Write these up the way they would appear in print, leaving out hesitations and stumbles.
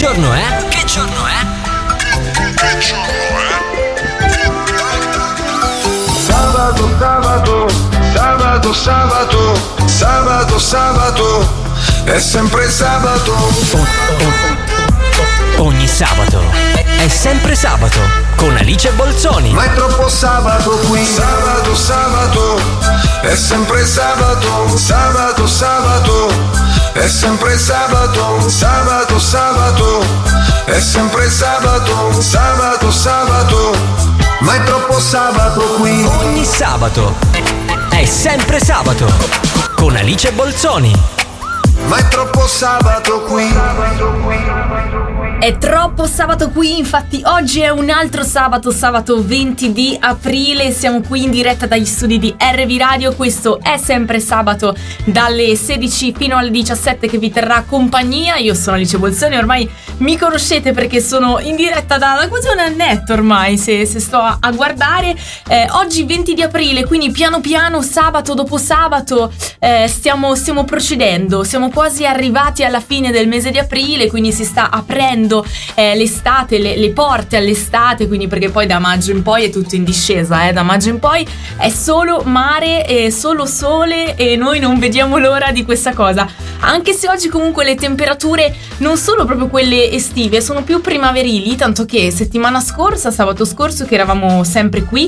giorno è? Che giorno è? Sabato, sabato, sabato, sabato, sabato, sabato, è sempre sabato. Ogni sabato è sempre sabato con Alice Bolzoni. Ma è troppo sabato qui. Sabato, sabato, è sempre sabato. Sabato, sabato, è sempre sabato. Sabato, sabato, è sempre sabato. Sabato, sabato, ma è troppo sabato qui. Ogni sabato è sempre sabato con Alice Bolzoni. Ma è troppo sabato qui. È troppo sabato qui, infatti oggi è un altro sabato 20 di aprile, siamo qui in diretta dagli studi di RV Radio, questo è sempre sabato dalle 16 fino alle 17 che vi terrà compagnia. Io sono Alice Bolzoni, ormai mi conoscete perché sono in diretta da quasi un annetto ormai, se sto a guardare. Oggi 20 di aprile, quindi piano piano, sabato dopo sabato, stiamo procedendo, siamo quasi arrivati alla fine del mese di aprile, quindi si sta aprendo l'estate, le porte all'estate, quindi perché poi da maggio in poi è tutto in discesa, da maggio in poi è solo mare e solo sole e noi non vediamo l'ora di questa cosa, anche se oggi comunque le temperature non sono proprio quelle estive, sono più primaverili, tanto che settimana scorsa, sabato scorso che eravamo sempre qui,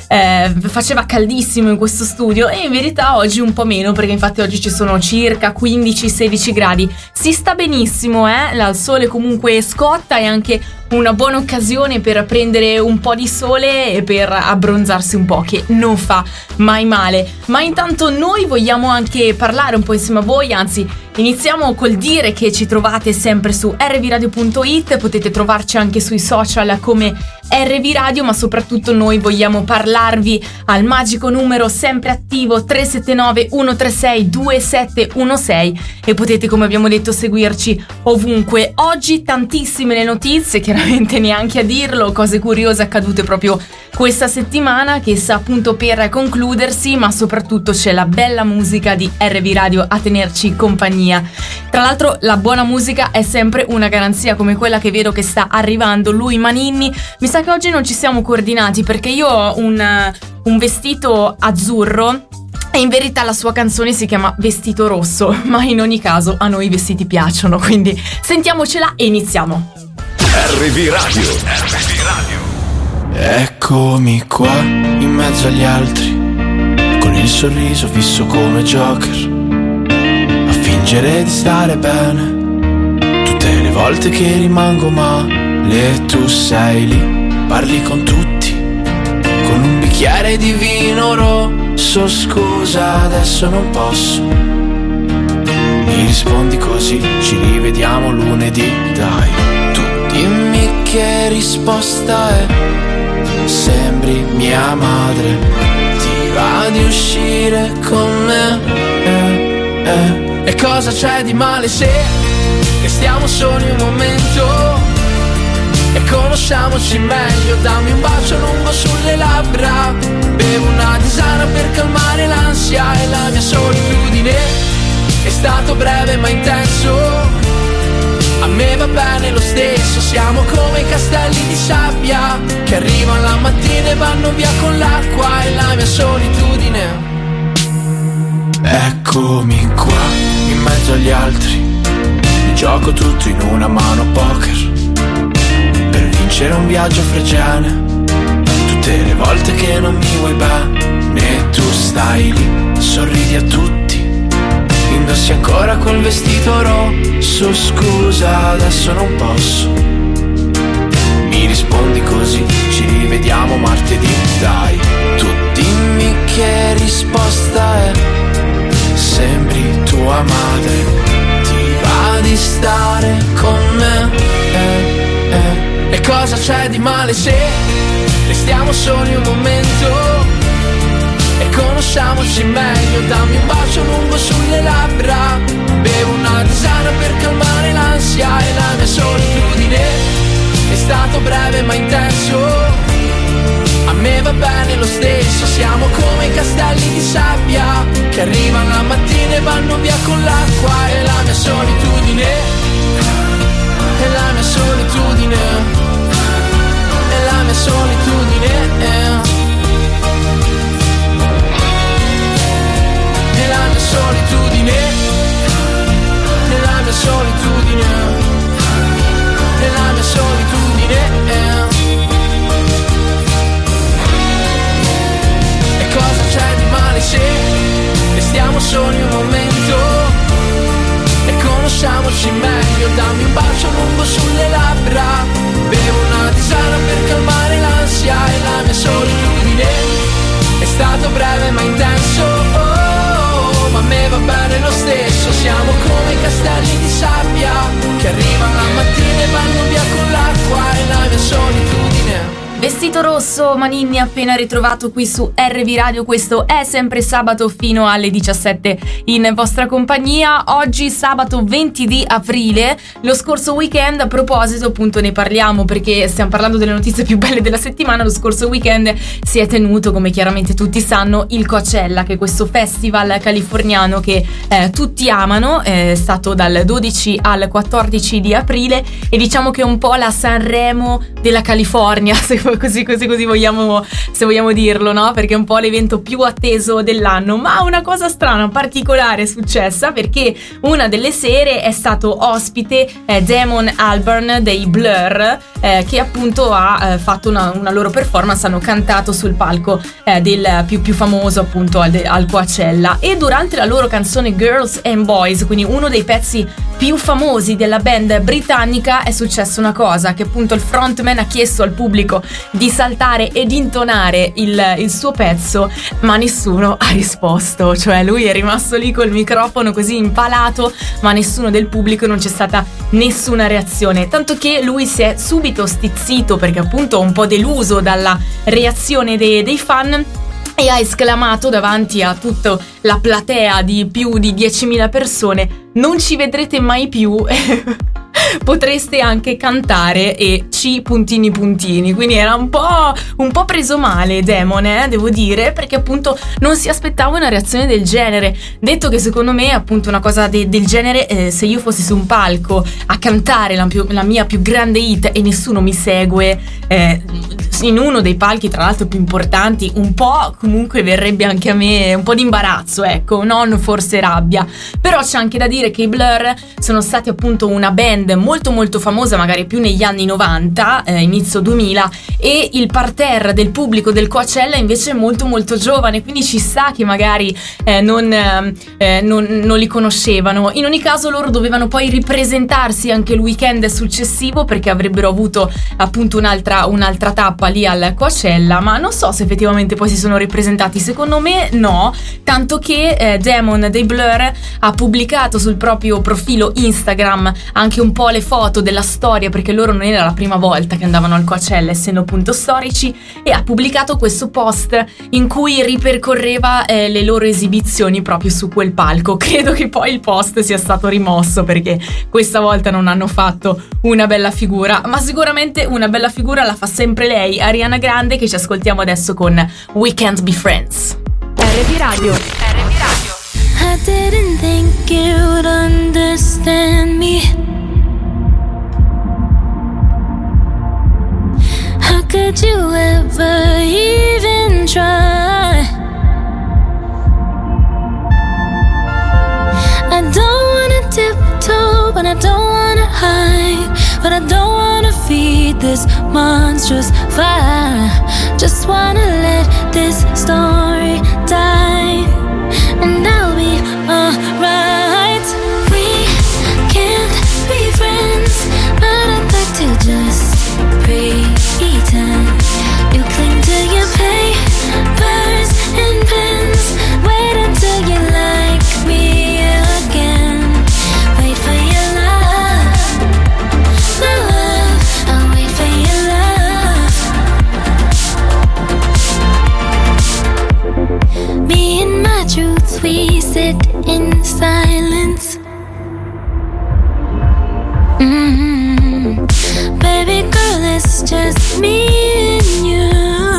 faceva caldissimo in questo studio e in verità oggi un po' meno, perché infatti oggi ci sono circa 15-16 gradi, si sta benissimo, il sole comunque scotta, è anche una buona occasione per prendere un po' di sole e per abbronzarsi un po', che non fa mai male. Ma intanto noi vogliamo anche parlare un po' insieme a voi, anzi iniziamo col dire che ci trovate sempre su rvradio.it, potete trovarci anche sui social come RV Radio, ma soprattutto noi vogliamo parlarvi al magico numero sempre attivo 379 136 2716 e potete, come abbiamo detto, seguirci ovunque. Oggi tantissime le notizie, chiaramente neanche a dirlo, cose curiose accadute proprio questa settimana che sta appunto per concludersi, ma soprattutto c'è la bella musica di RV Radio a tenerci compagnia. Tra l'altro la buona musica è sempre una garanzia, come quella che vedo che sta arrivando, lui Maninni. Mi sa che oggi non ci siamo coordinati perché io ho un vestito azzurro e in verità la sua canzone si chiama Vestito Rosso, ma in ogni caso a noi i vestiti piacciono, quindi sentiamocela e iniziamo. RV Radio. RV Radio. Eccomi qua, in mezzo agli altri, con il sorriso fisso come Joker, a fingere di stare bene, tutte le volte che rimango male, tu sei lì, parli con tutti, con un bicchiere di vino rosso, scusa adesso non posso, mi rispondi così, ci rivediamo lunedì, dai, tu dimmi che risposta è. Sembri mia madre, ti va di uscire con me, E cosa c'è di male se restiamo soli un momento e conosciamoci meglio? Dammi un bacio lungo sulle labbra, bevo una tisana per calmare l'ansia e la mia solitudine. È stato breve ma intenso, a me va bene lo stesso, siamo come i castelli di sabbia che arrivano la mattina e vanno via con l'acqua e la mia solitudine. Eccomi qua, in mezzo agli altri, mi gioco tutto in una mano poker, per vincere un viaggio a Fregene, tutte le volte che non mi vuoi bene, tu stai lì, sorridi a tutti, indossi ancora quel vestito rosso, scusa adesso non posso, mi rispondi così, ci rivediamo martedì, dai, tu dimmi che risposta è, sembri tua madre, ti va di stare con me, E cosa c'è di male se restiamo soli un momento e conosciamoci meglio? Dammi un bacio lungo sulle labbra, bevo una tisana per calmare l'ansia e la mia solitudine. È stato breve ma intenso, a me va bene lo stesso, siamo come i castelli di sabbia che arrivano la mattina e vanno via con l'acqua e la mia solitudine. E la mia conosciamoci meglio. Dammi un bacio lungo sulle labbra, bevo una tisana per calmare l'ansia e la mia solitudine. È stato breve ma intenso, oh, ma a me va bene lo stesso. Siamo come i castelli di sabbia che arrivano la mattina e vanno via con l'acqua e la mia solitudine. Vestito rosso, Maninni appena ritrovato qui su RV Radio. Questo è sempre sabato fino alle 17 in vostra compagnia. Oggi sabato 20 di aprile. Lo scorso weekend, a proposito appunto ne parliamo perché stiamo parlando delle notizie più belle della settimana. Lo scorso weekend si è tenuto, come chiaramente tutti sanno, il Coachella, che è questo festival californiano che tutti amano. È stato dal 12 al 14 di aprile e diciamo che è un po' la Sanremo della California, così vogliamo, se vogliamo dirlo, no? Perché è un po' l'evento più atteso dell'anno. Ma una cosa strana, particolare è successa, perché una delle sere è stato ospite Damon Albarn dei Blur, che appunto ha fatto una loro performance, hanno cantato sul palco del più famoso appunto al Coachella, e durante la loro canzone Girls and Boys, quindi uno dei pezzi più famosi della band britannica, è successa una cosa, che appunto il frontman ha chiesto al pubblico di saltare ed intonare il suo pezzo, ma nessuno ha risposto. Cioè lui è rimasto lì col microfono così impalato, ma nessuno del pubblico, non c'è stata nessuna reazione, tanto che lui si è subito stizzito perché appunto un po' deluso dalla reazione dei fan, e ha esclamato davanti a tutta la platea di più di 10.000 persone: non ci vedrete mai più, potreste anche cantare e C puntini puntini. Quindi era un po' preso male Damon, devo dire, perché appunto non si aspettava una reazione del genere. Detto che secondo me appunto una cosa del genere, se io fossi su un palco a cantare la mia più grande hit e nessuno mi segue, in uno dei palchi tra l'altro più importanti, un po' comunque verrebbe anche a me un po' di imbarazzo, ecco, non forse rabbia. Però c'è anche da dire che i Blur sono stati appunto una band molto molto famosa, magari più negli anni 90, inizio 2000, e il parterre del pubblico del Coachella invece è molto molto giovane, quindi ci sta che magari non li conoscevano. In ogni caso loro dovevano poi ripresentarsi anche il weekend successivo, perché avrebbero avuto appunto un'altra tappa lì al Coachella, ma non so se effettivamente poi si sono ripresentati. Secondo me no, tanto che Damon dei Blur ha pubblicato sul proprio profilo Instagram anche un po' le foto della storia, perché loro non era la prima volta che andavano al Coachella, essendo appunto storici, e ha pubblicato questo post in cui ripercorreva le loro esibizioni proprio su quel palco. Credo che poi il post sia stato rimosso perché questa volta non hanno fatto una bella figura, ma sicuramente una bella figura la fa sempre lei, Ariana Grande, che ci ascoltiamo adesso con We Can't Be Friends. RV Radio. I didn't think you'd understand me. How could you ever even try? I don't wanna tiptoe, but I don't wanna hide, but I don't wanna feed this monstrous fire. Just wanna let this story die, and I'll be alright. We can't be friends, but I'd like to just pretend. You cling to your papers and pens. Wait until you like me again. Wait for your love, my love. I'll wait for your love. Me and my truth, we sit in silence. Baby girl, it's just me and you.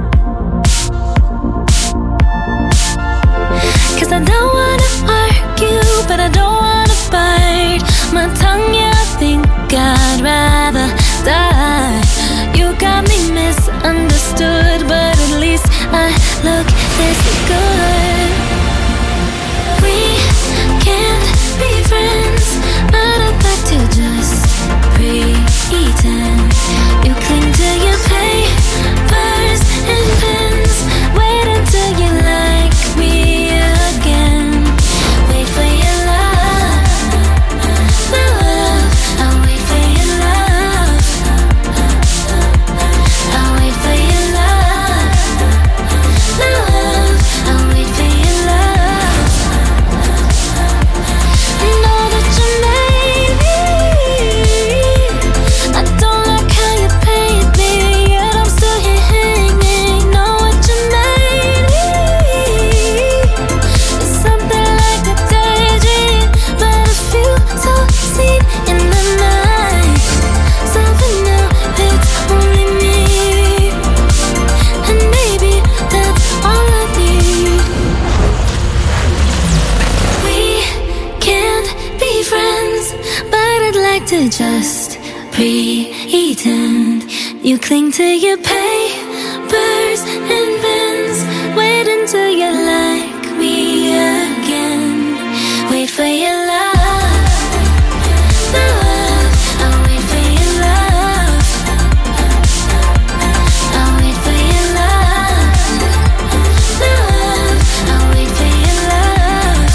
'Cause I don't wanna argue, but I don't wanna bite my tongue, yeah, I think I'd rather die. You got me misunderstood, but at least I look this good. We can't be friends, but I'd like to just pretend. You cling to your friends, but I'd like to just pretend. You cling to your papers and pens. Wait until you like me again. Wait for your love, love. I'll wait for your love. I'll wait for your love, love. I'll wait for your love.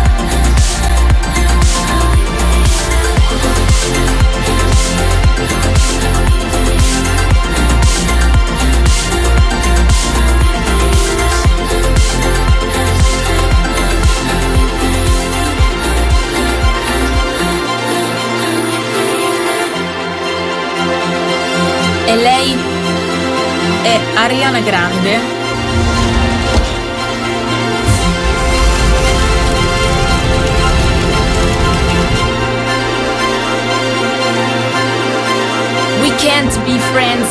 E lei è Ariana Grande. We Can't Be Friends.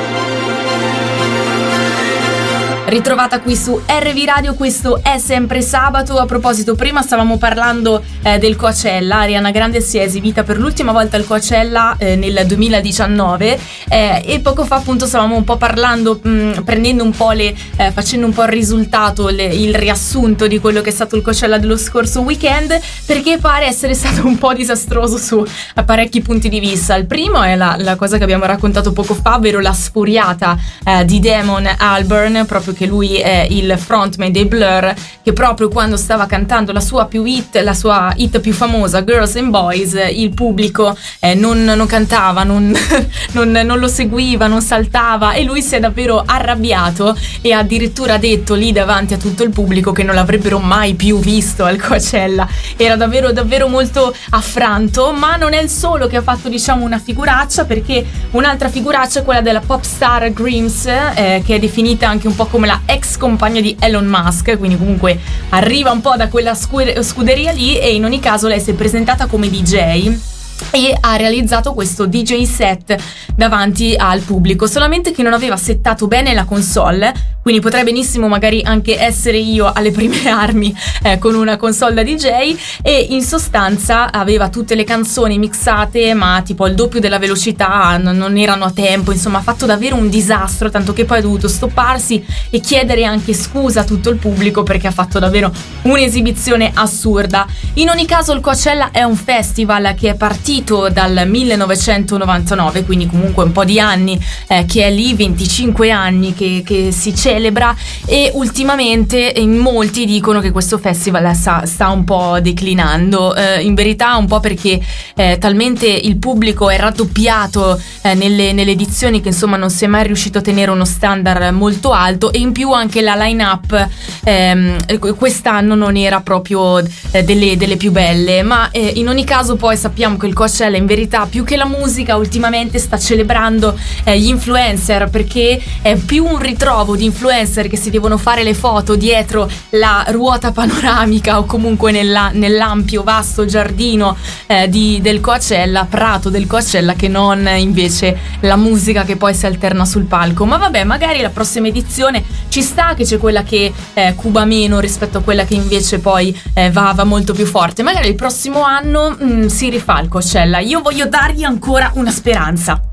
Ritrovata qui su RV Radio, questo è sempre sabato. A proposito, prima stavamo parlando del Coachella. Ariana Grande si è esibita per l'ultima volta al Coachella nel 2019 e poco fa appunto stavamo un po' parlando, prendendo un po' facendo un po' il risultato, il riassunto di quello che è stato il Coachella dello scorso weekend, perché pare essere stato un po' disastroso su parecchi punti di vista. Il primo è la cosa che abbiamo raccontato poco fa, ovvero la sfuriata di Damon Albarn, proprio che lui è il frontman dei Blur, che proprio quando stava cantando la sua hit più famosa, Girls and Boys, il pubblico non cantava, non lo seguiva, non saltava, e lui si è davvero arrabbiato e addirittura detto lì davanti a tutto il pubblico che non l'avrebbero mai più visto al Coachella. Era davvero davvero molto affranto. Ma non è il solo che ha fatto, diciamo, una figuraccia, perché un'altra figuraccia è quella della pop star Grimes, che è definita anche un po' come la ex compagna di Elon Musk, quindi comunque arriva un po' da quella scuderia lì, e in ogni caso lei si è presentata come DJ e ha realizzato questo DJ set davanti al pubblico, solamente che non aveva settato bene la console, quindi potrei benissimo magari anche essere io alle prime armi con una console da DJ, e in sostanza aveva tutte le canzoni mixate ma tipo al doppio della velocità, non erano a tempo, insomma ha fatto davvero un disastro, tanto che poi ha dovuto stopparsi e chiedere anche scusa a tutto il pubblico perché ha fatto davvero un'esibizione assurda. In ogni caso il Coachella è un festival che è partito dal 1999, quindi comunque un po' di anni che è lì, 25 anni che si celebra, e ultimamente in molti dicono che questo festival sta un po' declinando, in verità un po' perché talmente il pubblico è raddoppiato nelle edizioni che insomma non si è mai riuscito a tenere uno standard molto alto, e in più anche la line-up quest'anno non era proprio delle più belle. Ma in ogni caso poi sappiamo che il Coachella in verità più che la musica ultimamente sta celebrando gli influencer, perché è più un ritrovo di influencer che si devono fare le foto dietro la ruota panoramica o comunque nell'ampio vasto giardino del Coachella, prato del Coachella, che non invece la musica che poi si alterna sul palco. Ma vabbè, magari la prossima edizione ci sta che c'è quella che cuba meno rispetto a quella che invece poi va molto più forte. Magari il prossimo anno si rifà il Coachella. Io voglio dargli ancora una speranza.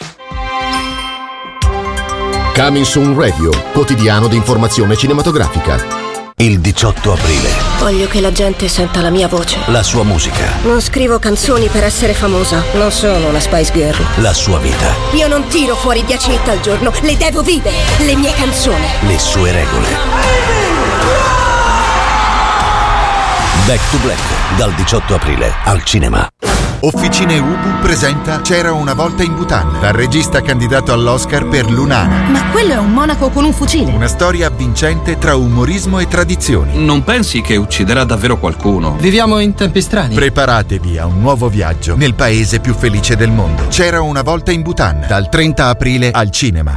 Coming Soon Radio, quotidiano di informazione cinematografica. Il 18 aprile. Voglio che la gente senta la mia voce. La sua musica. Non scrivo canzoni per essere famosa. Non sono una Spice Girl. La sua vita. Io non tiro fuori 10 hit al giorno. Le devo vivere. Le mie canzoni. Le sue regole. Back to Black, dal 18 aprile al cinema. Officine Ubu presenta C'era una volta in Bhutan, dal regista candidato all'Oscar per Lunana. Ma quello è un monaco con un fucile. Una storia avvincente tra umorismo e tradizioni. Non pensi che ucciderà davvero qualcuno? Viviamo in tempi strani. Preparatevi a un nuovo viaggio nel paese più felice del mondo. C'era una volta in Bhutan, dal 30 aprile al cinema.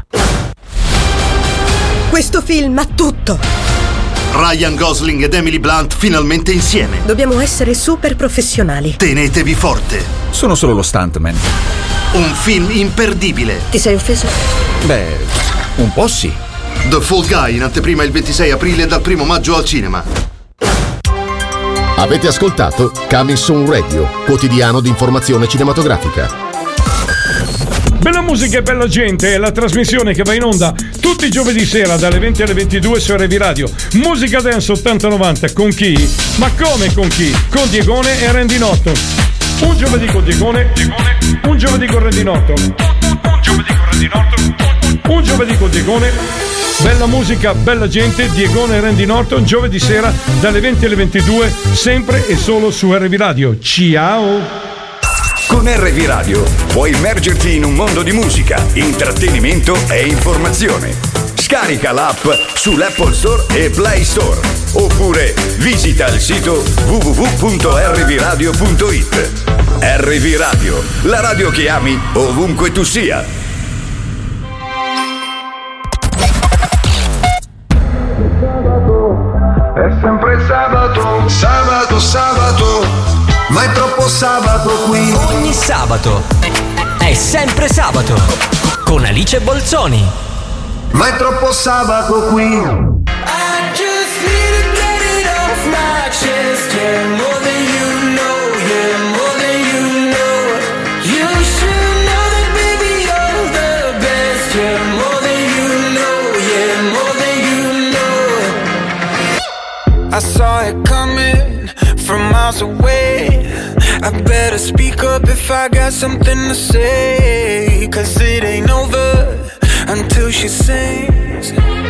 Questo film ha tutto. Ryan Gosling ed Emily Blunt finalmente insieme. Dobbiamo essere super professionali. Tenetevi forte. Sono solo lo stuntman. Un film imperdibile. Ti sei offeso? Beh, un po' sì. The Fall Guy in anteprima il 26 aprile dal 1 maggio al cinema. Avete ascoltato Coming Soon Radio, quotidiano di informazione cinematografica. Bella musica e bella gente è la trasmissione che va in onda tutti i giovedì sera dalle 20 alle 22 su RV Radio. Musica dance 80-90 con chi? Ma come con chi? Con Diegone e Randy Norton. Un giovedì con Diegone, un giovedì con Randy Norton, un giovedì con Randy Norton, un giovedì con Diegone. Bella musica, bella gente, Diegone e Randy Norton, giovedì sera dalle 20 alle 22, sempre e solo su RV Radio. Ciao! Con RV Radio puoi immergerti in un mondo di musica, intrattenimento e informazione. Scarica l'app sull'Apple Store e Play Store. Oppure visita il sito www.rvradio.it. RV Radio, la radio che ami ovunque tu sia. È sempre sabato, sabato, sabato. Ma è troppo sabato qui. Ogni sabato è sempre sabato con Alice Bolzoni. Ma è troppo sabato qui. I just need to get it off my chest. Yeah, more than you know. Yeah, more than you know. You should know that, baby, you're the best. Yeah, more than you know. Yeah, more than you know. I saw it coming from miles away. I better speak up if I got something to say, 'cause it ain't over until she sings.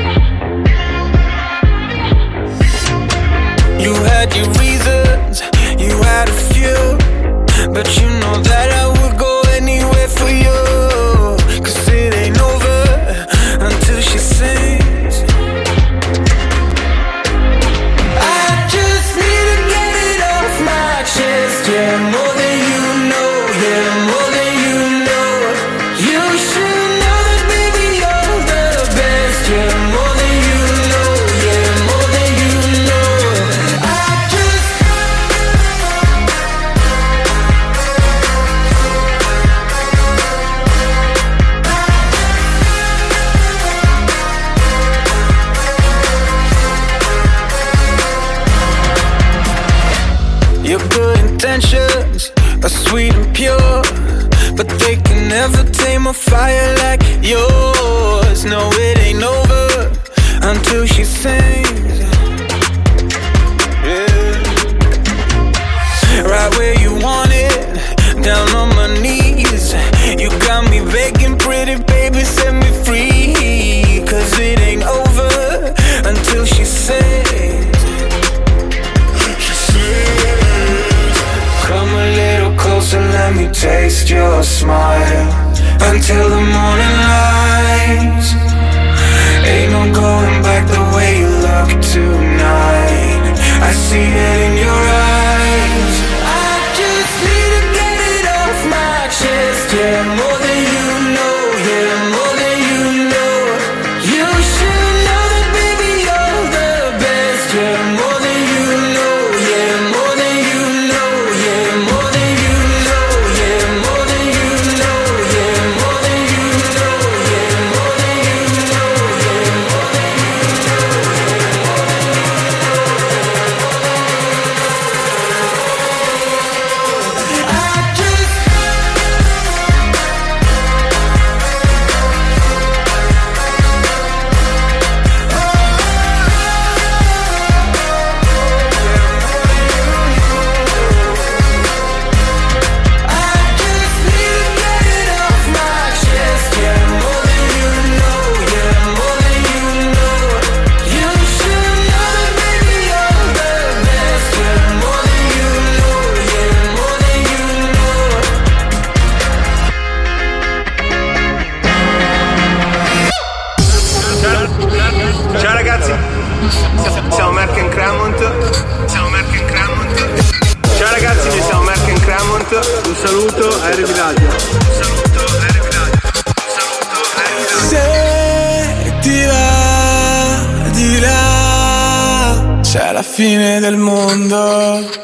You had your reasons, you had a few, but you know that I would go anywhere for you, 'cause it ain't over until she sings. I just need to get it off my chest. Yeah, more than you know. Yeah, more than you know. You should know that, baby, you're the best. Yeah, more than you know. Yeah, more than you know. I just your good intentions are sweet and pure, but they can never tame a fire like yours. No, it ain't over until she sings. Yeah. Right where you want it, down on my knees. You got me begging, pretty baby, set me free, 'cause it ain't over until she sings. Come a little closer, let me taste your smile, until the morning light. Ain't no going back the way you look tonight. I see it in your eyes. I just need to get it off my chest. Yeah, more than you know. Yeah, more than you know. You should know that, baby, you're the best. Yeah, more than you know. Yeah, more than you know. Yeah, more than you know. Yeah, more than you know. Yeah, more than you know. Yeah, more than you know. Yeah, more than you know. I just Ciao ragazzi, siamo Merck and Cremont. Ciao ragazzi, noi siamo Merck and Cremont. Un saluto a RV Radio. Se ti va di là, c'è la fine del mondo.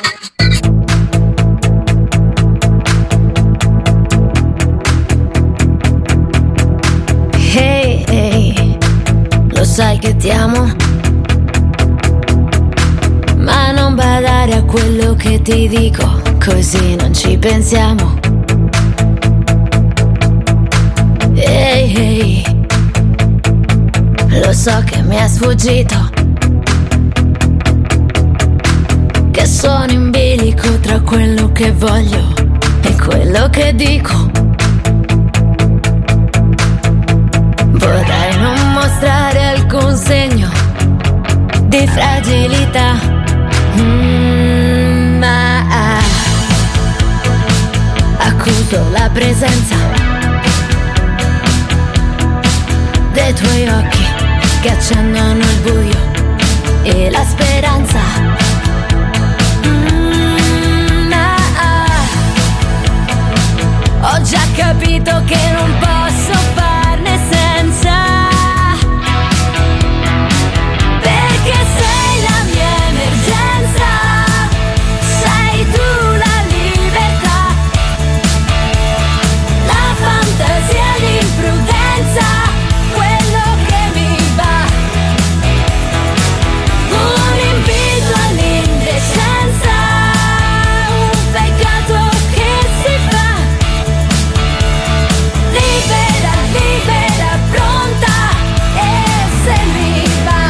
Hey, hey, lo sai che ti amo, ma non non badare a quello che ti dico, così non ci pensiamo. Ehi, ehi, lo so che mi è sfuggito, che sono in bilico tra quello che voglio e quello che dico. Vorrei non mostrare alcun segno di fragilità, ma accuso la presenza dei tuoi occhi che accendono il buio e la speranza. Ho già capito che non posso farne senza, perché sei la mia emergenza, sei tu la libertà, la fantasia, l'imprudenza, quello che mi va, un invito all'indescenza, un peccato che si fa. Libera, libera, pronta, e se mi va,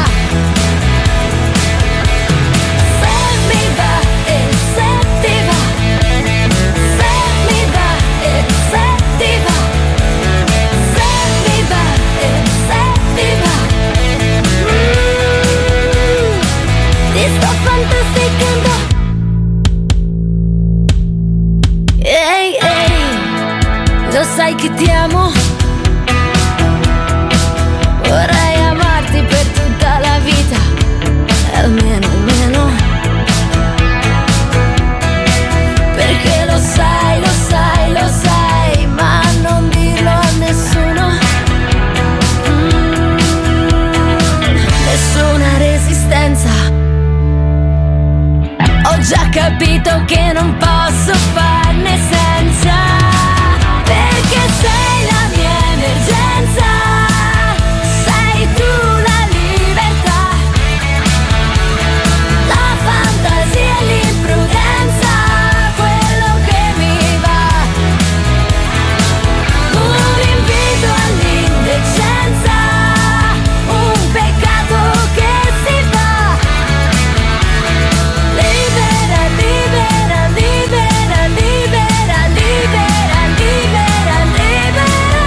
se mi va, e se ti va, se mi va, e se ti va, se mi va, e se ti va, ti sto fantasticando. Ehi, ehi, lo sai che ti amo, vorrei amarti per tutta la vita, almeno, almeno, perché lo sai, lo sai, lo sai, ma non dirlo a nessuno, nessuna resistenza, ho già capito che non posso farne senza, perché sei la mia emergenza, sei tu la libertà, la fantasia e l'imprudenza, quello che mi va, un invito all'indecenza, un peccato che si fa. Libera, libera, libera, libera, libera, libera, libera,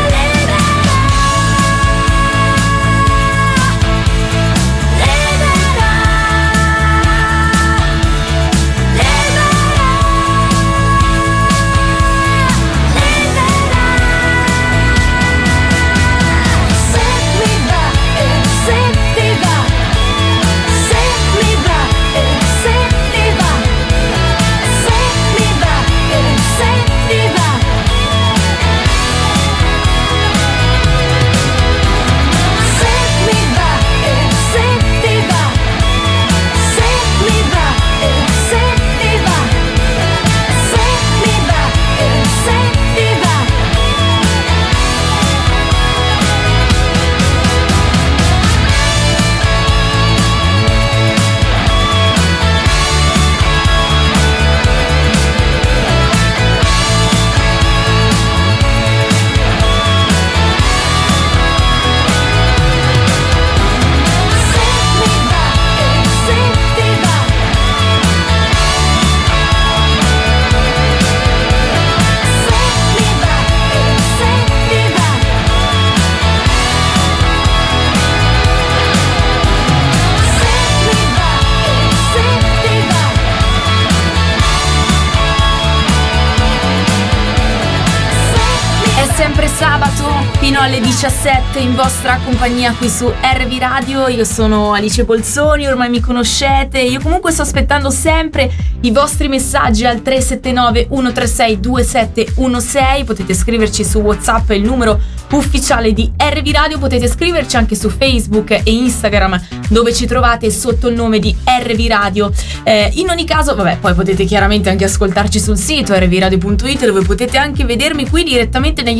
se mi va e se ti va, se mi va e se ti va, se mi va e se ti va, se mi va e se ti va, se mi va e se ti va, se mi va e se ti va. È sempre sabato fino alle 17 in vostra compagnia qui su RV Radio. Io sono Alice Bolzoni, ormai mi conoscete. Io comunque sto aspettando sempre i vostri messaggi al 379 136 2716. Potete scriverci su WhatsApp, il numero ufficiale di RV Radio. Potete scriverci anche su Facebook e Instagram, dove ci trovate sotto il nome di RV Radio. In ogni caso, vabbè, poi potete chiaramente anche ascoltarci sul sito rvradio.it, dove potete anche vedermi qui direttamente negli studi.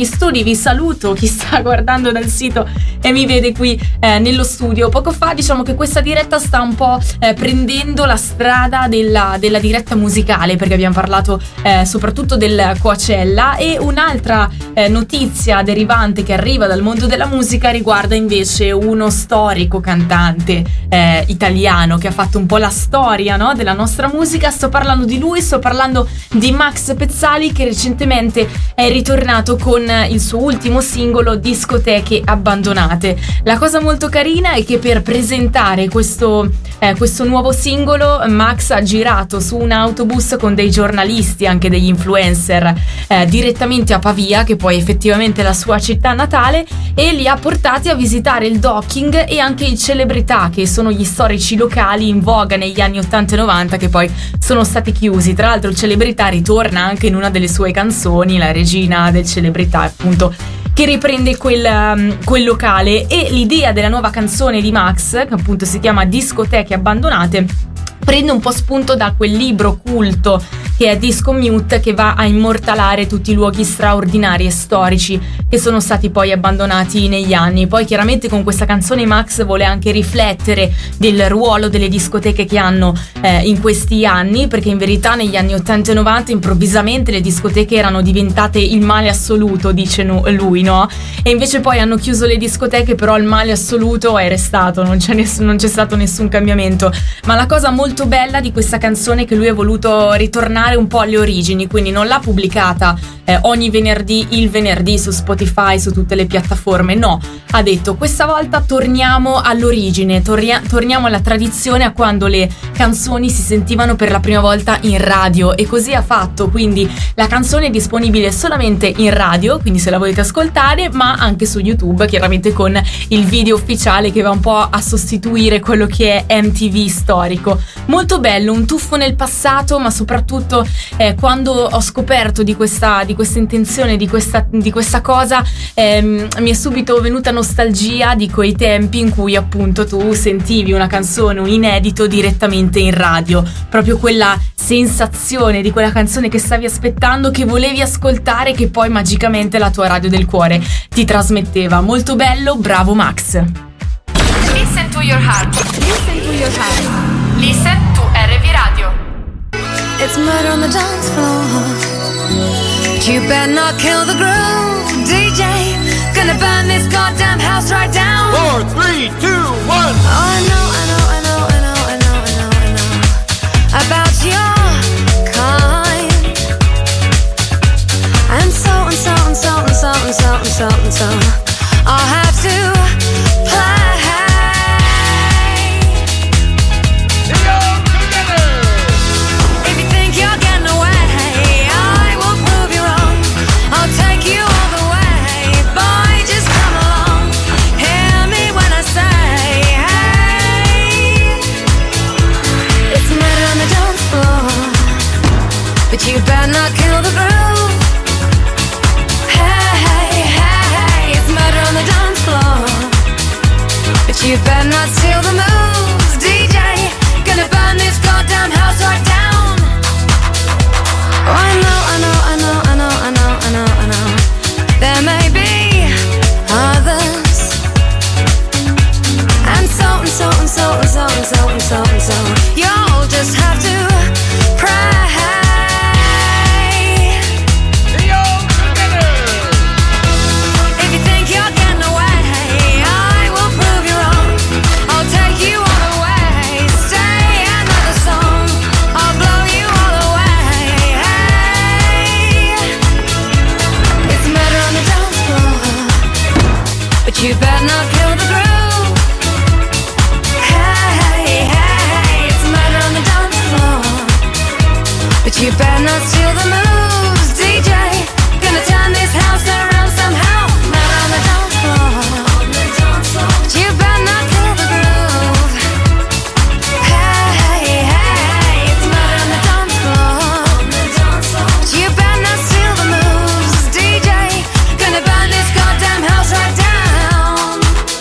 scrivi, saluto chi sta guardando dal sito e mi vede qui nello studio. Poco fa diciamo che questa diretta sta un po' prendendo la strada della diretta musicale, perché abbiamo parlato soprattutto del Coachella, e un'altra notizia derivante che arriva dal mondo della musica riguarda invece uno storico cantante italiano che ha fatto un po' la storia, no, della nostra musica. Sto parlando di lui, sto parlando di Max Pezzali, che recentemente è ritornato con il suo ultimo singolo Discoteche abbandonate. La cosa molto carina è che per presentare questo nuovo singolo Max ha girato su un autobus con dei giornalisti, anche degli influencer, direttamente a Pavia, che poi effettivamente è la sua città natale, e li ha portati a visitare il docking e anche i celebrità, che sono gli storici locali in voga negli anni 80 e 90 che poi sono stati chiusi. Tra l'altro il celebrità ritorna anche in una delle sue canzoni, la regina del celebrità, appunto, che riprende quel locale. E l'idea della nuova canzone di Max, che appunto si chiama Discoteche abbandonate, prende un po' spunto da quel libro culto che è Disco Mute, che va a immortalare tutti i luoghi straordinari e storici che sono stati poi abbandonati negli anni. Poi chiaramente con questa canzone Max vuole anche riflettere del ruolo delle discoteche che hanno in questi anni, perché in verità negli anni 80 e 90 improvvisamente le discoteche erano diventate il male assoluto, dice lui, no? E invece poi hanno chiuso le discoteche, però il male assoluto è restato, non c'è stato nessun cambiamento. Ma la cosa molto bella di questa canzone è che lui ha voluto ritornare un po' alle origini, quindi non l'ha pubblicata ogni venerdì, il venerdì su Spotify, su tutte le piattaforme, no, ha detto questa volta torniamo all'origine, torniamo alla tradizione, a quando le canzoni si sentivano per la prima volta in radio, e così ha fatto. Quindi la canzone è disponibile solamente in radio, quindi se la volete ascoltare, ma anche su YouTube, chiaramente con il video ufficiale che va un po' a sostituire quello che è MTV storico. Molto bello, un tuffo nel passato, ma soprattutto quando ho scoperto di questa intenzione, di questa cosa, mi è subito venuta nostalgia di quei tempi in cui appunto tu sentivi una canzone, un inedito direttamente in radio, proprio quella sensazione di quella canzone che stavi aspettando, che volevi ascoltare, che poi magicamente la tua radio del cuore ti trasmetteva. Molto bello, bravo Max. Listen to your heart. Listen to your heart. Listen to RV Radio. It's murder on the dance floor. You better not kill the groove, DJ. Gonna burn this goddamn house right down. 4, 3, 2, 1. Oh, I know about your kind. And so I'll have to play. But you better not kill the groove. Hey, it's murder on the dance floor. But you better not steal the moves, DJ. Gonna burn this goddamn house right down. Oh, I know. There may be others. And so. You'll just have to pray. You better not kill the groove. Hey, it's murder on the dance floor. But you better not steal the moves, DJ. Gonna turn this house around somehow. Murder on the dance floor. But you better not kill the groove. Hey, it's murder on the dance floor. But you better not steal the moves, DJ. Gonna burn this goddamn house right down.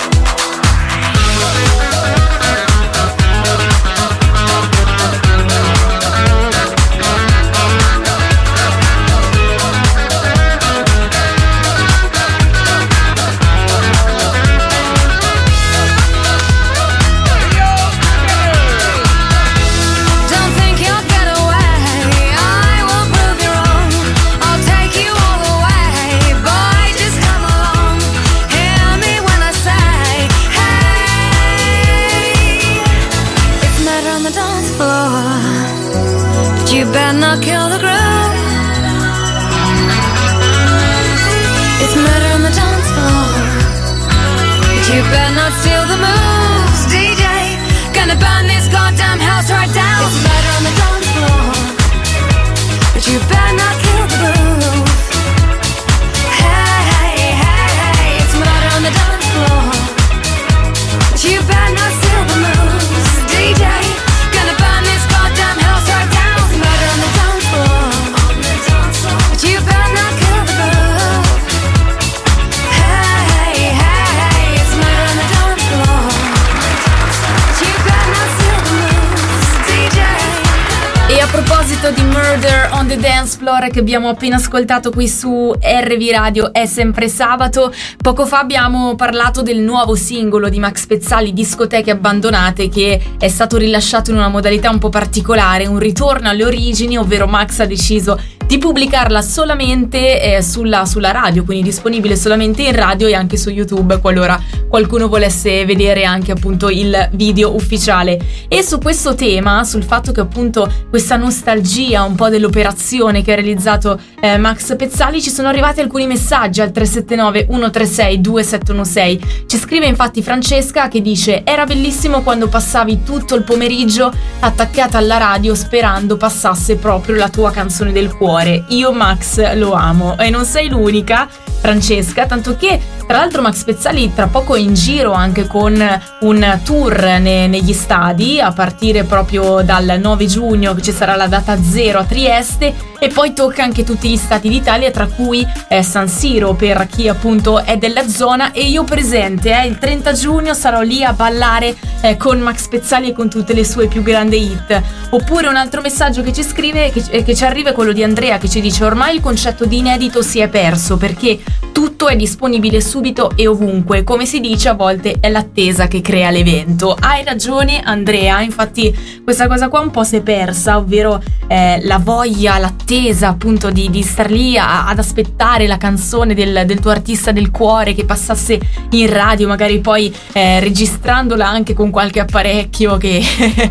Murder on the Dance Floor che abbiamo appena ascoltato qui su RV Radio È sempre sabato. Poco fa abbiamo parlato del nuovo singolo di Max Pezzali, Discoteche abbandonate, che è stato rilasciato in una modalità un po' particolare, un ritorno alle origini, ovvero Max ha deciso di pubblicarla solamente sulla radio, quindi disponibile solamente in radio e anche su YouTube, qualora qualcuno volesse vedere anche appunto il video ufficiale. E su questo tema, sul fatto che appunto questa nostalgia un po' dell'operazione che ha realizzato Max Pezzali, ci sono arrivati alcuni messaggi al 379 136 2716. Ci scrive infatti Francesca che dice: era bellissimo quando passavi tutto il pomeriggio attaccata alla radio sperando passasse proprio la tua canzone del cuore. Io Max lo amo. E non sei l'unica, Francesca, tanto che tra l'altro Max Pezzali tra poco è in giro anche con un tour negli stadi, a partire proprio dal 9 giugno che ci sarà la data 0 a Trieste, e poi tocca anche tutti gli stati d'Italia, tra cui San Siro per chi appunto è della zona, e io presente il 30 giugno sarò lì a ballare con Max Pezzali e con tutte le sue più grandi hit. Oppure un altro messaggio che ci scrive, che ci arriva, è quello di Andrea che ci dice: ormai il concetto di inedito si è perso perché tutto è disponibile subito e ovunque, come si dice, a volte è l'attesa che crea l'evento. Hai ragione Andrea, infatti questa cosa qua un po' si è persa, ovvero la voglia, l'attesa appunto di star lì ad aspettare la canzone del tuo artista del cuore che passasse in radio, magari poi registrandola anche con qualche apparecchio che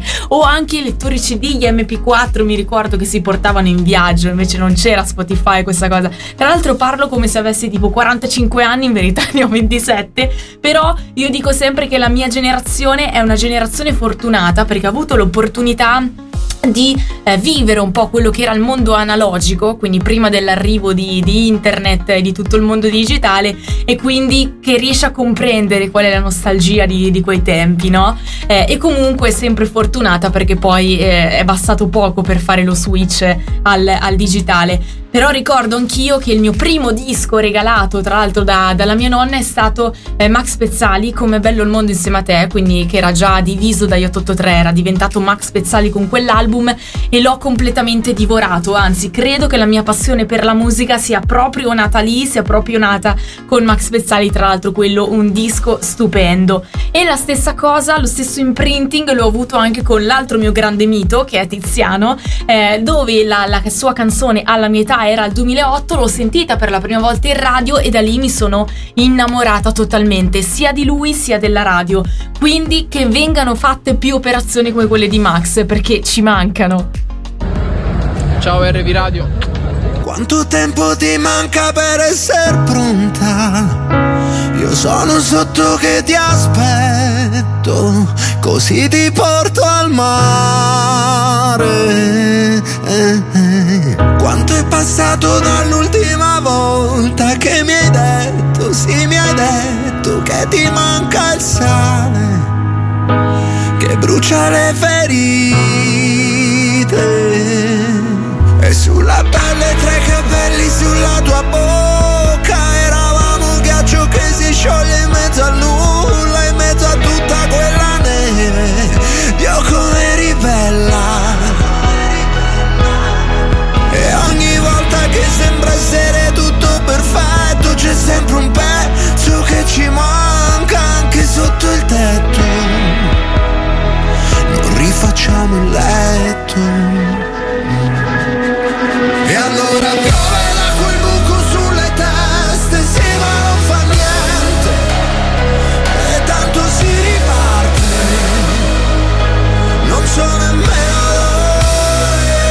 o anche i lettori CD, gli MP4, mi ricordo che si portavano in viaggio, invece non c'era Spotify, questa cosa. Tra l'altro parlo come se avessi tipo 45 anni, in verità ne ho 27, però io dico sempre che la mia generazione è una generazione fortunata perché ha avuto l'opportunità di vivere un po' quello che era il mondo analogico, quindi prima dell'arrivo di internet e di tutto il mondo digitale, e quindi che riesce a comprendere qual è la nostalgia di quei tempi, no? E comunque è sempre fortunata perché poi è bastato poco per fare lo switch al digitale. Però ricordo anch'io che il mio primo disco regalato, tra l'altro dalla mia nonna, è stato Max Pezzali, Come bello il mondo insieme a te, quindi che era già diviso dagli 883, era diventato Max Pezzali con quell'album e l'ho completamente divorato. Anzi, credo che la mia passione per la musica sia proprio nata lì, sia proprio nata con Max Pezzali, tra l'altro quello un disco stupendo. E la stessa cosa, lo stesso imprinting l'ho avuto anche con l'altro mio grande mito che è Tiziano, dove la sua canzone Alla mia età era il 2008, l'ho sentita per la prima volta in radio e da lì mi sono innamorata totalmente sia di lui sia della radio. Quindi che vengano fatte più operazioni come quelle di Max, perché ci mancano. Ciao RV Radio. Quanto tempo ti manca per essere pronta? Io sono sotto che ti aspetto, così ti porto al mare. Quanto è passato dall'ultima volta che mi hai detto, sì mi hai detto che ti manca il sale, che brucia le ferite, e sulla pelle 3 capelli sulla tua bocca, eravamo un ghiaccio che si scioglie in mezzo al nulla, in mezzo a tutta quella neve. Dio come eri bella, e ogni volta che sembra essere tutto perfetto c'è sempre un pezzo che ci manca anche sotto il tetto. Non rifacciamo il letto. E allora piove l'acqua, il buco sulle teste, sì ma non fa niente, e tanto si riparte, non so nemmeno dove.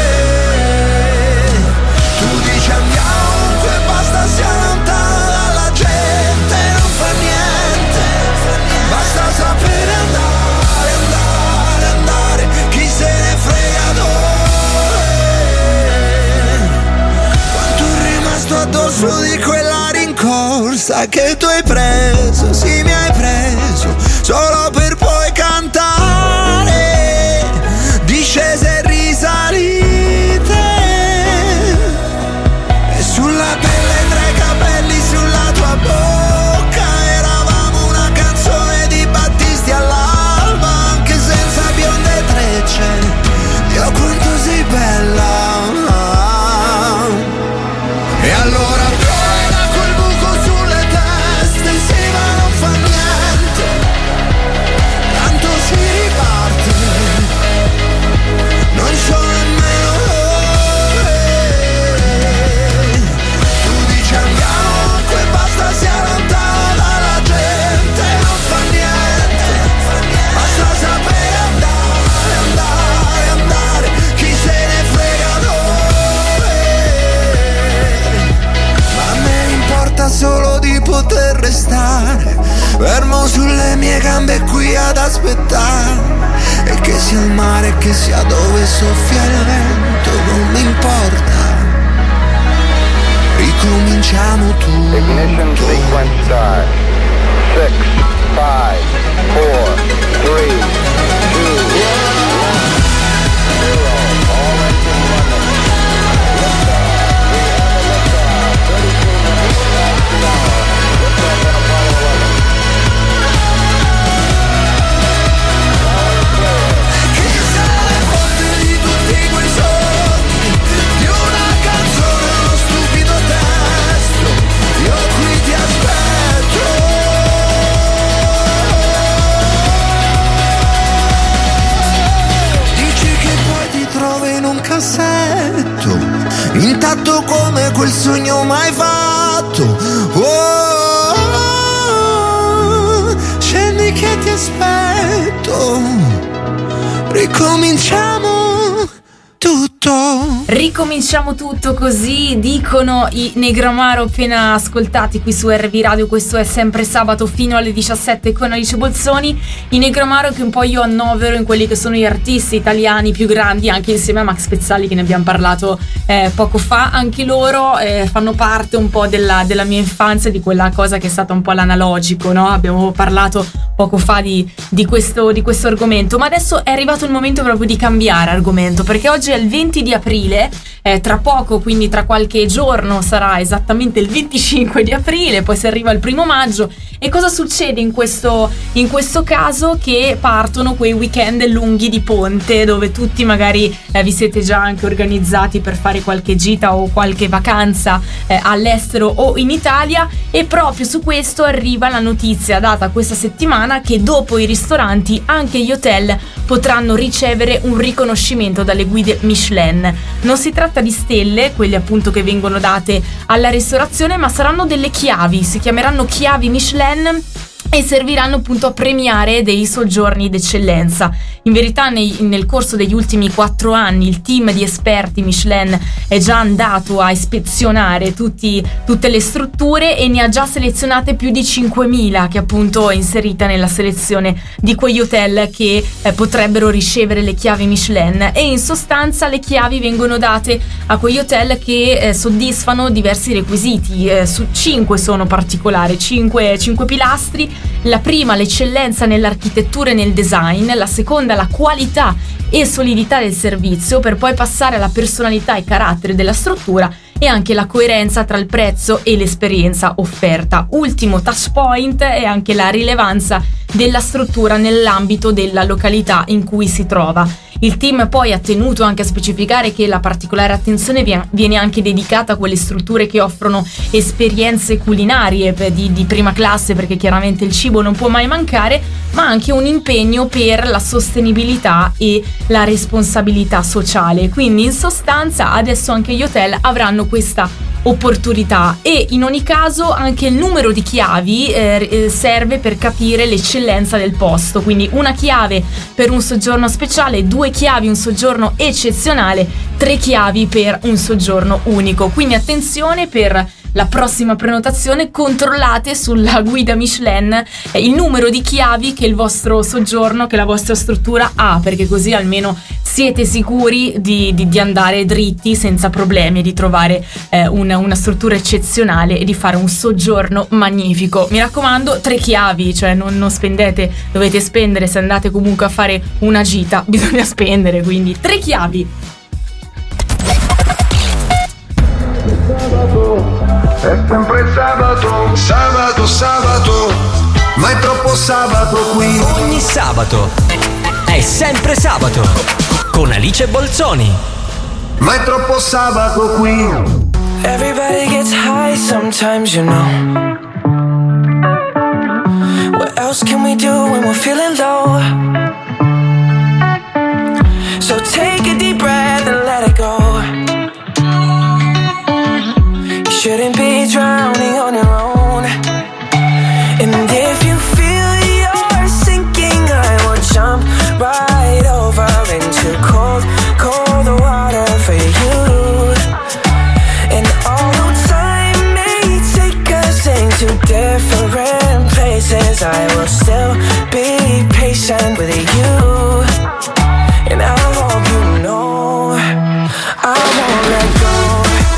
Tu dici andiamo ovunque, basta sia lontano dalla gente, non fa niente, basta sapere andare, andare, andare, chi se ne frega dove. Addosso di quella rincorsa che tu hai preso, sì mi hai preso, solo per poi cantare discese e risalite, e sulla pelle 3 capelli sulla tua bocca, eravamo una canzone di Battisti all'alba, anche senza bionde trecce. Dio quanto sei bella. allora piove da quel buco sulle teste, sì ma non fa niente, tanto si riparte, non so nemmeno dove. Tu dici andiamo ovunque, basta sia lontano dalla gente, non fa niente, basta sapere andare, andare, andare, chi se ne frega dove. Ma a me importa solo di poter restare fermo sulle mie gambe qui ad aspettare, e che sia il mare, che sia dove soffia il vento, non mi importa. Ricominciamo tutto. Ignition sequence start. 6, 5, 4, 3, 2, 1. Intatto come quel sogno mai fatto. Oh, oh, oh, scendi che ti aspetto. Ricominciamo tutto. Ricominciamo tutto, così dicono i Negramaro appena ascoltati qui su RV Radio. Questo è sempre sabato fino alle 17 con Alice Bolzoni. I Negramaro che un po' io annovero in quelli che sono gli artisti italiani più grandi, anche insieme a Max Pezzali che ne abbiamo parlato poco fa. Anche loro fanno parte un po' della mia infanzia, di quella cosa che è stata un po' l'analogico, no? Abbiamo parlato poco fa di questo argomento, ma adesso è arrivato il momento proprio di cambiare argomento, perché oggi è il 20 di aprile, tra poco, quindi tra qualche giorno sarà esattamente il 25 di aprile, poi si arriva il 1° maggio. E cosa succede in questo caso? Che partono quei weekend lunghi di ponte, dove tutti magari vi siete già anche organizzati per fare qualche gita o qualche vacanza all'estero o in Italia, e proprio su questo arriva la notizia data questa settimana che dopo i ristoranti anche gli hotel potranno ricevere un riconoscimento dalle guide Michelin. Non si tratta di stelle, quelle appunto che vengono date alla ristorazione, ma saranno delle chiavi, si chiameranno chiavi Michelin e serviranno appunto a premiare dei soggiorni d'eccellenza. In verità nel corso degli ultimi 4 anni il team di esperti Michelin è già andato a ispezionare tutte le strutture e ne ha già selezionate più di 5.000 che appunto è inserita nella selezione di quegli hotel che potrebbero ricevere le chiavi Michelin. E in sostanza le chiavi vengono date a quegli hotel che soddisfano diversi requisiti, su 5 sono particolari, 5 pilastri. La prima, l'eccellenza nell'architettura e nel design; la seconda, la qualità e solidità del servizio, per poi passare alla personalità e carattere della struttura e anche la coerenza tra il prezzo e l'esperienza offerta. Ultimo touch point è anche la rilevanza della struttura nell'ambito della località in cui si trova. Il team poi ha tenuto anche a specificare che la particolare attenzione viene anche dedicata a quelle strutture che offrono esperienze culinarie di prima classe, perché chiaramente il cibo non può mai mancare, ma anche un impegno per la sostenibilità e la responsabilità sociale. Quindi in sostanza adesso anche gli hotel avranno questa opportunità, e in ogni caso anche il numero di chiavi serve per capire l'eccellenza del posto. Quindi una chiave per un soggiorno speciale, 2 chiavi un soggiorno eccezionale, 3 chiavi per un soggiorno unico. Quindi attenzione, per la prossima prenotazione controllate sulla guida Michelin il numero di chiavi che il vostro soggiorno, che la vostra struttura ha, perché così almeno siete sicuri di andare dritti senza problemi, di trovare una struttura eccezionale e di fare un soggiorno magnifico. Mi raccomando, 3 chiavi, cioè non spendete, dovete spendere se andate comunque a fare una gita, bisogna spendere, quindi 3 chiavi. È sempre sabato, sabato, sabato, ma è troppo sabato qui. Ogni sabato è sempre sabato con Alice Bolzoni. Ma è troppo sabato qui. Everybody Everybody gets high sometimes, you know. What else can we do when we're feeling low? So take a deep breath and let it go. You shouldn't be drowning on your own. And if you feel you're sinking, I will jump right over into cold, cold water for you. And although time may take us into different places, I will still be patient with you. And I hope you know I won't let go.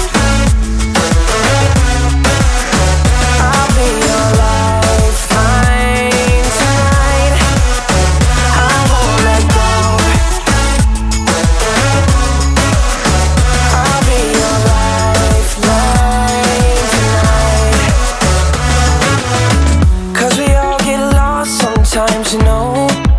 I'll be your lifeline tonight. I won't let go. I'll be your lifeline tonight. 'Cause we all get lost sometimes, you know.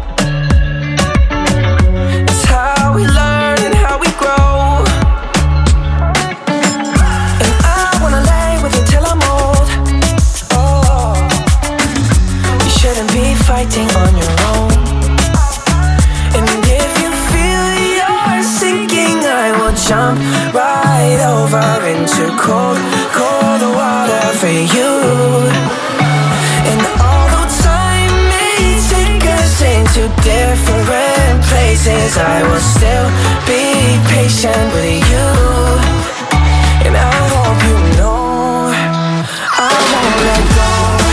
Fighting on your own. And if you feel you're sinking, I will jump right over into cold, cold water for you. And although time may take us into different places, I will still be patient with you. And I hope you know I won't let go.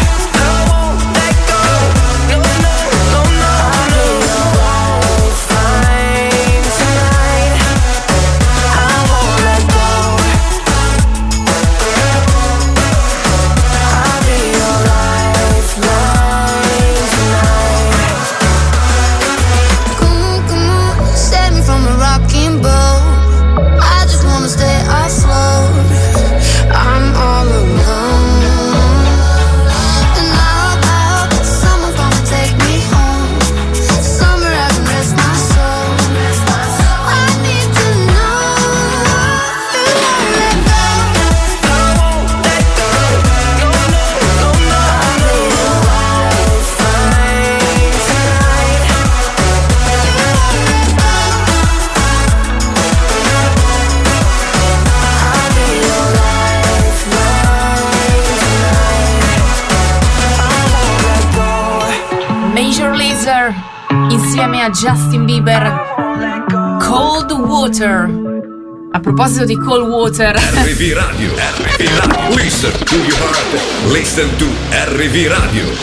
Insieme a Justin Bieber, Cold Water. A proposito di Cold Water, RV Radio, listen to your heart, listen to RV Radio.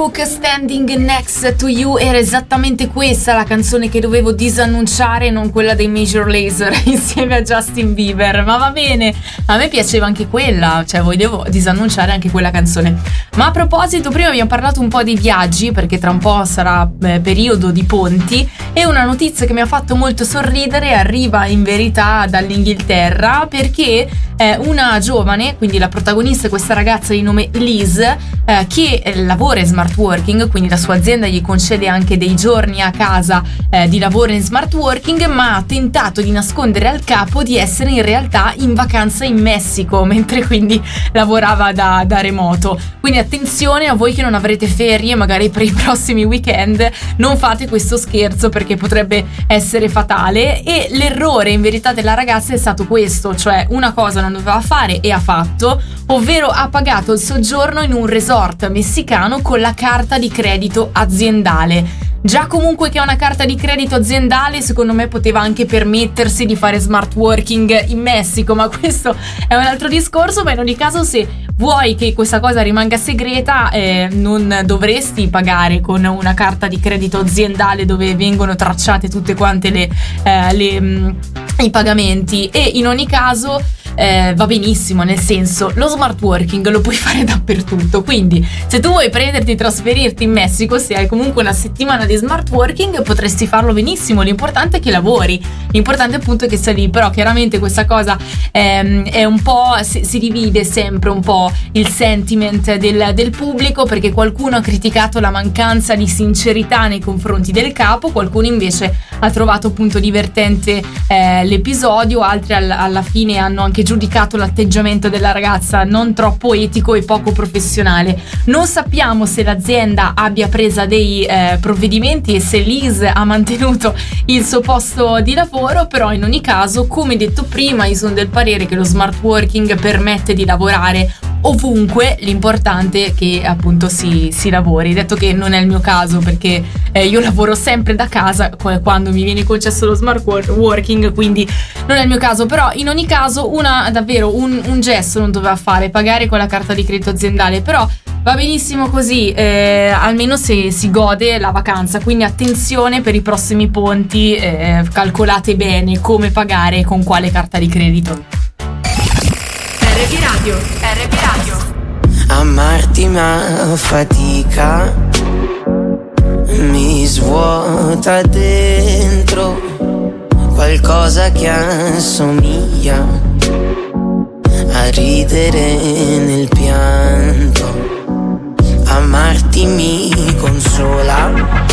Cook, Standing Next to You, era esattamente questa la canzone che dovevo disannunciare, non quella dei Major Lazer insieme a Justin Bieber, ma va bene, a me piaceva anche quella, cioè volevo disannunciare anche quella canzone. Ma a proposito, prima abbiamo parlato un po' di viaggi, perché tra un po' sarà periodo di ponti, e una notizia che mi ha fatto molto sorridere arriva in verità dall'Inghilterra, perché una giovane, quindi la protagonista è questa ragazza di nome Liz, che lavora in smart working, quindi la sua azienda gli concede anche dei giorni a casa di lavoro in smart working, ma ha tentato di nascondere al capo di essere in realtà in vacanza in Messico, mentre quindi lavorava da remoto. Quindi attenzione a voi che non avrete ferie magari per i prossimi weekend, non fate questo scherzo perché potrebbe essere fatale. E l'errore in verità della ragazza è stato questo, cioè una cosa non doveva fare e ha fatto, ovvero ha pagato il soggiorno in un resort messicano con la carta di credito aziendale. Già comunque che ha una carta di credito aziendale, secondo me poteva anche permettersi di fare smart working in Messico, ma questo è un altro discorso. Ma in ogni caso, se vuoi che questa cosa rimanga segreta, non dovresti pagare con una carta di credito aziendale dove vengono tracciate tutte quante i pagamenti. E in ogni caso va benissimo, nel senso, lo smart working lo puoi fare dappertutto, quindi se tu vuoi prenderti e trasferirti in Messico, se hai comunque una settimana di smart working potresti farlo benissimo, l'importante è che lavori, l'importante appunto è che sei lì. Però chiaramente questa cosa è un po', si divide sempre un po' il sentiment del pubblico, perché qualcuno ha criticato la mancanza di sincerità nei confronti del capo, qualcuno invece ha trovato appunto divertente l'episodio, altri alla fine hanno anche giudicato l'atteggiamento della ragazza non troppo etico e poco professionale. Non sappiamo se l'azienda abbia preso dei provvedimenti e se Liz ha mantenuto il suo posto di lavoro, però in ogni caso, come detto prima, io sono del parere che lo smart working permette di lavorare ovunque, l'importante è che appunto si lavori. Detto che non è il mio caso, perché io lavoro sempre da casa quando mi viene concesso lo smart working, quindi non è il mio caso. Però in ogni caso davvero un gesto non doveva fare, pagare con la carta di credito aziendale, però va benissimo così, almeno se si gode la vacanza. Quindi attenzione per i prossimi ponti, calcolate bene come pagare e con quale carta di credito. RB Radio. Amarti ma fatica mi svuota dentro, qualcosa che assomiglia a ridere nel pianto. Amarti mi consola,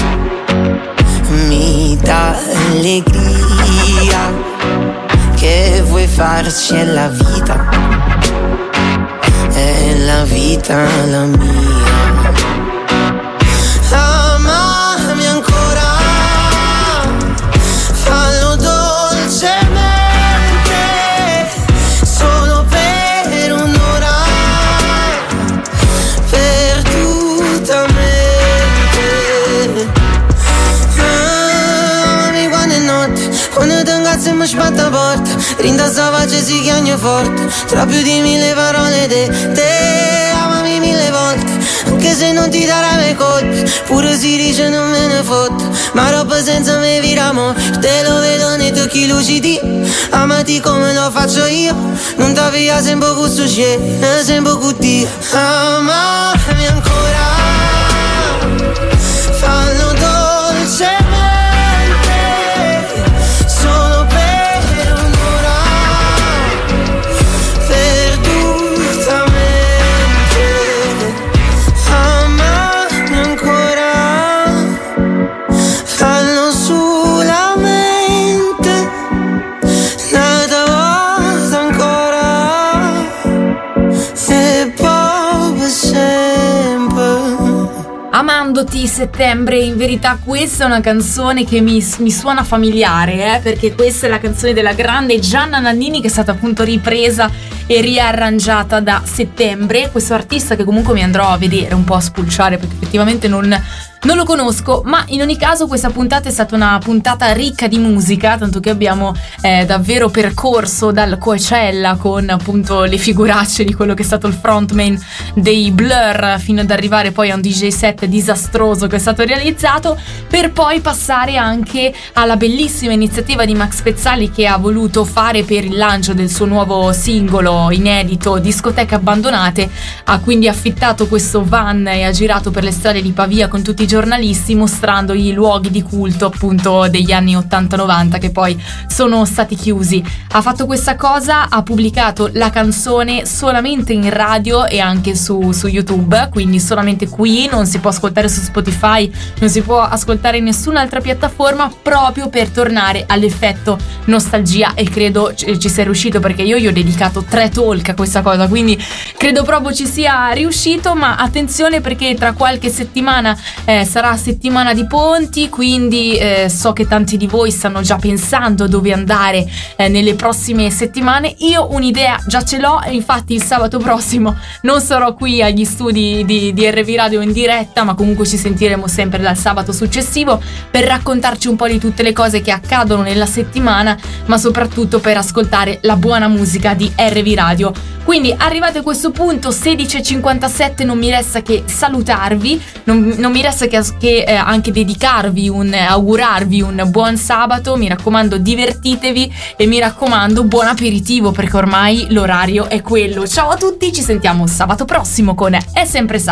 mi dà allegria, che vuoi farci è la vita la mia. Amami ancora, fallo dolcemente, solo per un'ora, perdutamente. Amami quando è notte, quando ti incazzo e mi sbatte a porta, rinda sta voce si chiagna forte, tra più di 1000 parole te amami 1000 volte, anche se non ti darà mai colpi, pure si dice non me ne fotte, ma roba senza me vira amore, te lo vedo nei tocchi lucidi, amati come lo faccio io, non ti via sempre con sushi, sempre con Dio. Amami ancora, fallo dolcemente, solo per un'ora, perdutamente. Amami ancora, fallo sulla mente, nata volta ancora, e poi per sempre. Amandoti settembre, in verità questa è una canzone che mi suona familiare, perché questa è la canzone della grande Gianna Nannini, che è stata appunto ripresa e riarrangiata da settembre. Questo artista che comunque mi andrò a vedere, un po' a spulciare, perché effettivamente non lo conosco, ma in ogni caso questa puntata è stata una puntata ricca di musica, tanto che abbiamo davvero percorso dal Coachella con appunto le figuracce di quello che è stato il frontman dei Blur, fino ad arrivare poi a un DJ set disastroso che è stato realizzato, per poi passare anche alla bellissima iniziativa di Max Pezzali, che ha voluto fare per il lancio del suo nuovo singolo inedito Discoteche Abbandonate. Ha quindi affittato questo van e ha girato per le strade di Pavia con tutti i giornalisti, mostrando i luoghi di culto appunto degli anni 80-90 che poi sono stati chiusi. Ha fatto questa cosa, ha pubblicato la canzone solamente in radio e anche su YouTube, quindi solamente qui, non si può ascoltare su Spotify, non si può ascoltare in nessun'altra piattaforma, proprio per tornare all'effetto nostalgia, e credo ci sia riuscito, perché io gli ho dedicato 3 talk a questa cosa, quindi credo proprio ci sia riuscito. Ma attenzione, perché tra qualche settimana sarà settimana di ponti, quindi so che tanti di voi stanno già pensando dove andare nelle prossime settimane. Io un'idea già ce l'ho, e infatti il sabato prossimo non sarò qui agli studi di RV Radio in diretta, ma comunque ci sentiremo sempre dal sabato successivo per raccontarci un po' di tutte le cose che accadono nella settimana, ma soprattutto per ascoltare la buona musica di RV Radio. Quindi arrivati a questo punto, 16:57, non mi resta che salutarvi, non mi resta che anche dedicarvi augurarvi un buon sabato. Mi raccomando, divertitevi, e mi raccomando, buon aperitivo, perché ormai l'orario è quello. Ciao a tutti, ci sentiamo sabato prossimo con È sempre sabato.